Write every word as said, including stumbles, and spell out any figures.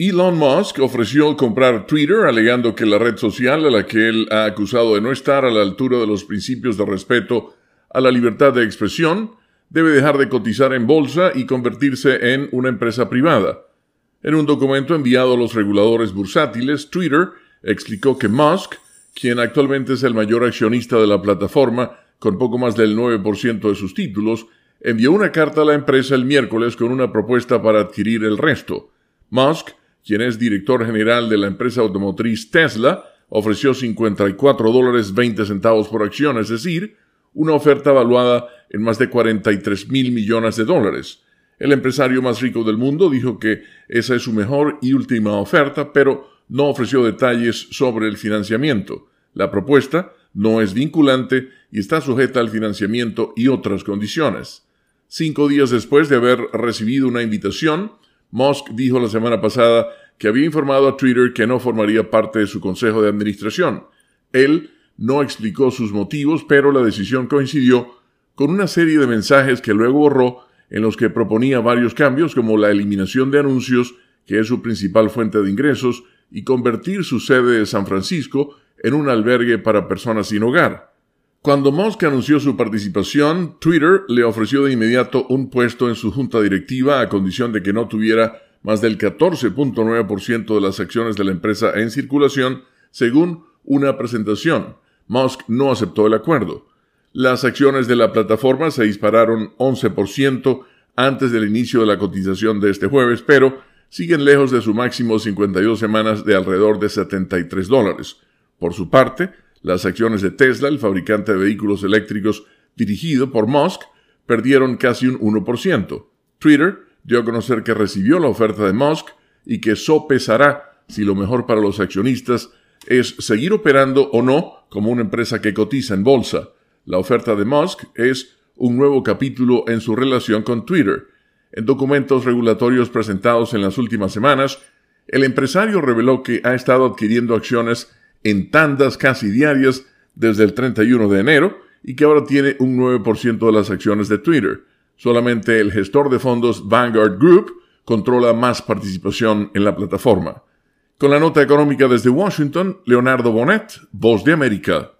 Elon Musk ofreció comprar Twitter, alegando que la red social, a la que él ha acusado de no estar a la altura de los principios de respeto a la libertad de expresión, debe dejar de cotizar en bolsa y convertirse en una empresa privada. En un documento enviado a los reguladores bursátiles, Twitter explicó que Musk, quien actualmente es el mayor accionista de la plataforma, con poco más del nueve por ciento de sus títulos, envió una carta a la empresa el miércoles con una propuesta para adquirir el resto. Musk, quien es director general de la empresa automotriz Tesla, ofreció cincuenta y cuatro dólares veinte centavos por acción, es decir, una oferta valuada en más de cuarenta y tres mil millones de dólares. El empresario más rico del mundo dijo que esa es su mejor y última oferta, pero no ofreció detalles sobre el financiamiento. La propuesta no es vinculante y está sujeta al financiamiento y otras condiciones. Cinco días después de haber recibido una invitación, Musk dijo la semana pasada que había informado a Twitter que no formaría parte de su consejo de administración. Él no explicó sus motivos, pero la decisión coincidió con una serie de mensajes que luego borró en los que proponía varios cambios, como la eliminación de anuncios, que es su principal fuente de ingresos, y convertir su sede de San Francisco en un albergue para personas sin hogar. Cuando Musk anunció su participación, Twitter le ofreció de inmediato un puesto en su junta directiva a condición de que no tuviera más del catorce punto nueve por ciento de las acciones de la empresa en circulación, según una presentación. Musk no aceptó el acuerdo. Las acciones de la plataforma se dispararon once por ciento antes del inicio de la cotización de este jueves, pero siguen lejos de su máximo cincuenta y dos semanas de alrededor de setenta y tres dólares. Por su parte, las acciones de Tesla, el fabricante de vehículos eléctricos dirigido por Musk, perdieron casi un uno por ciento. Twitter dio a conocer que recibió la oferta de Musk y que sopesará si lo mejor para los accionistas es seguir operando o no como una empresa que cotiza en bolsa. La oferta de Musk es un nuevo capítulo en su relación con Twitter. En documentos regulatorios presentados en las últimas semanas, el empresario reveló que ha estado adquiriendo acciones en tandas casi diarias desde el treinta y uno de enero y que ahora tiene un nueve por ciento de las acciones de Twitter. Solamente el gestor de fondos Vanguard Group controla más participación en la plataforma. Con la nota económica desde Washington, Leonardo Bonet, Voz de América.